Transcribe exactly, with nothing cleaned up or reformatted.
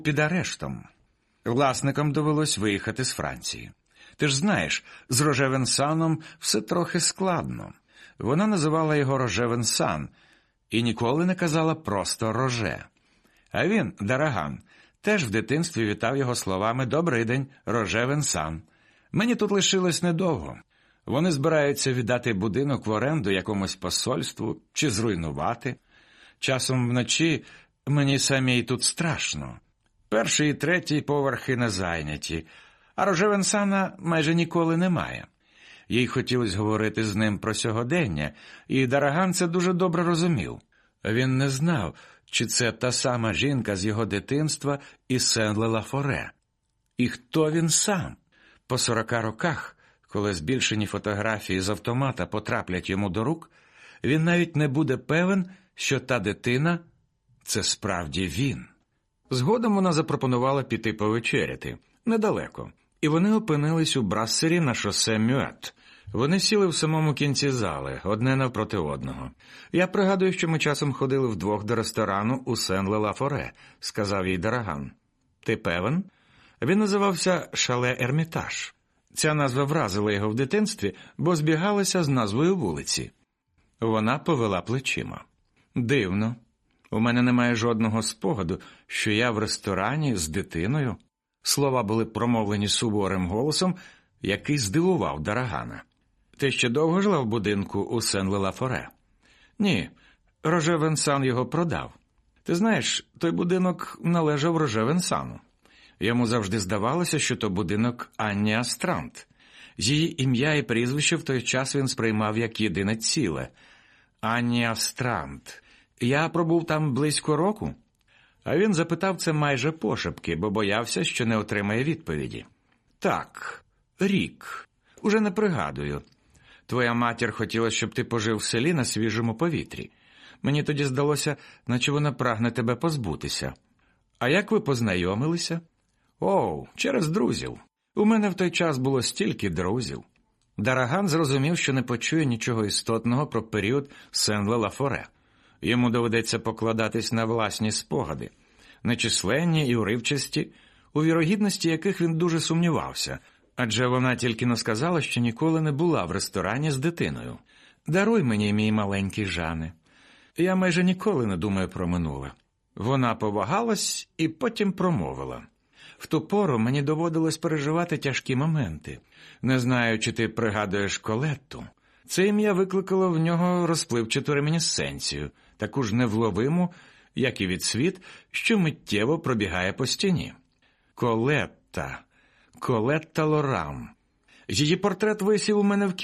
під арештом. Власникам довелось виїхати з Франції. Ти ж знаєш, з Роже Венсаном все трохи складно. Вона називала його Роже Венсан і ніколи не казала просто Роже. А він, Дараган, теж в дитинстві вітав його словами «Добрий день, Роже Венсан». Мені тут лишилось недовго. Вони збираються віддати будинок в оренду якомусь посольству чи зруйнувати. Часом вночі мені самій тут страшно. Перший і третій поверхи не зайняті, а Роже Венсана майже ніколи немає. Їй хотілося говорити з ним про сьогодення, і Дараган це дуже добре розумів. Він не знав, чи це та сама жінка з його дитинства із Сен-Ле-Ла-Форе. І хто він сам? По сорока роках, коли збільшені фотографії з автомата потраплять йому до рук, він навіть не буде певен, що та дитина – це справді він. Згодом вона запропонувала піти повечеряти, недалеко, і вони опинились у Брассері на шосе Мюет. Вони сіли в самому кінці зали, одне навпроти одного. «Я пригадую, що ми часом ходили вдвох до ресторану у Сен-Ле-Ла-Форе», – сказав їй Дараган. «Ти певен?» Він називався «Шале Ермітаж». Ця назва вразила його в дитинстві, бо збігалася з назвою вулиці. Вона повела плечима. «Дивно. У мене немає жодного спогаду, що я в ресторані з дитиною». Слова були промовлені суворим голосом, який здивував Дарагана. «Ти ще довго жила в будинку у Сен-Ле-Ла-Форе?» «Ні, Роже Венсан його продав. Ти знаєш, той будинок належав Роже Венсану. Йому завжди здавалося, що то будинок Анні Астрант. Її ім'я і прізвище в той час він сприймав як єдине ціле. Анні Астрант. Я пробув там близько року?» А він запитав це майже пошепки, бо боявся, що не отримає відповіді. «Так, рік. Уже не пригадую. Твоя матір хотіла, щоб ти пожив в селі на свіжому повітрі. Мені тоді здалося, наче вона прагне тебе позбутися. А як ви познайомилися?» «О, через друзів. У мене в той час було стільки друзів». Дараган зрозумів, що не почує нічого істотного про період Сен-Ле-Ла-Форе. Йому доведеться покладатись на власні спогади, нечисленні і уривчасті, у вірогідності яких він дуже сумнівався, адже вона тільки не сказала, що ніколи не була в ресторані з дитиною. «Даруй мені, мій маленький Жане. Я майже ніколи не думаю про минуле». Вона повагалась і потім промовила. «В ту пору мені доводилось переживати тяжкі моменти. Не знаю, чи ти пригадуєш Колетту. Це ім'я викликало в нього розпливчату ремінісценцію, таку ж невловиму, як і відсвіт, що миттєво пробігає по стіні. Колетта, Колетта Лорам. Її портрет висів у мене в кімнаті.